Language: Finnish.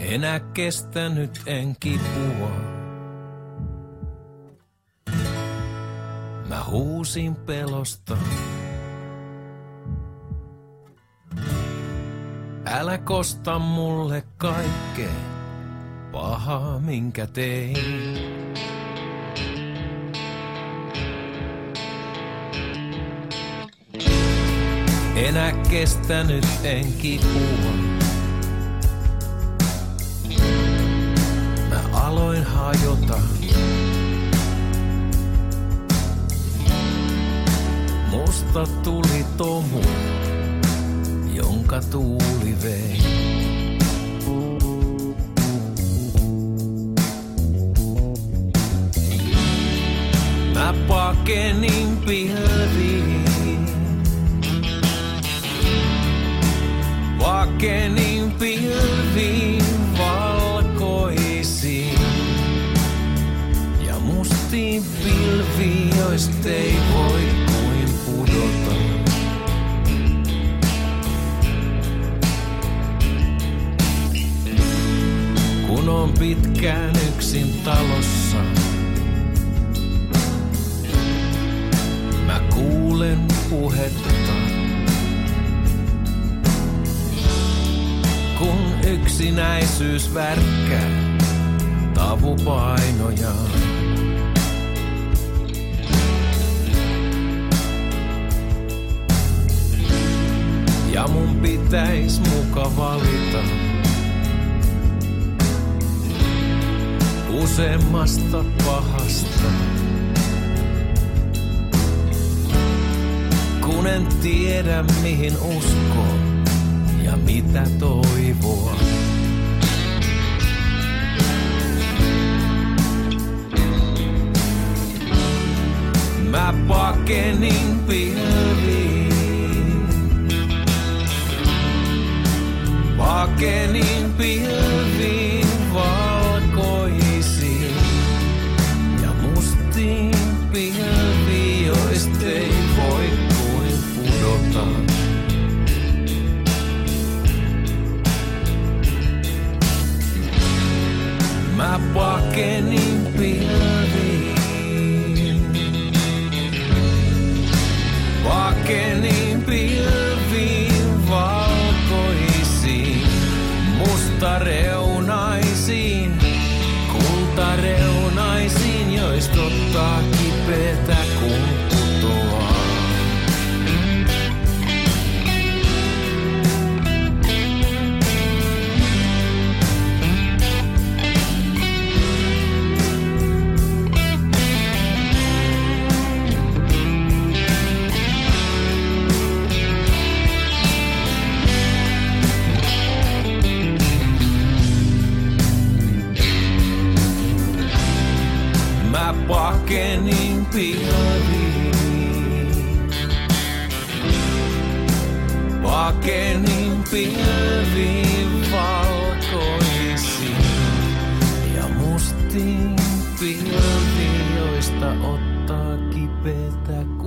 Enää kestänyt en kipua. Mä huusin pelosta. Älä kosta mulle kaikkea pahaa, minkä tein. Enää kestänyt en kipua. Mä aloin hajota. Musta tuli tomu, jonka tuuli vei. Mä pakenin pilviin. Pakenin pilviin valkoisiin ja mustiin pilviin, joista ei voi kuin pudota. Kun on pitkään yksin talossa, mä kuulen puhetta. Kun yksinäisyys värkkää tavupainojaan. Ja mun pitäis muka valita useammasta pahasta. Kun en tiedä mihin uskoo ja mitä toivoa. Mä pakenin pilviin. Pakenin pilviin valkoisiin ja mustiin pilviin, joista ei voi kuin pudota. Mä pakenin pilviin. Pakenin pilviin valkoisiin, mustareunaisiin, kultareunaisiin, joista ottaa kipeätä kun putoaa. Pakenin pilviin. Pakenin pilviin valkoisiin ja mustiin pilviin, joista ottaa kipeätä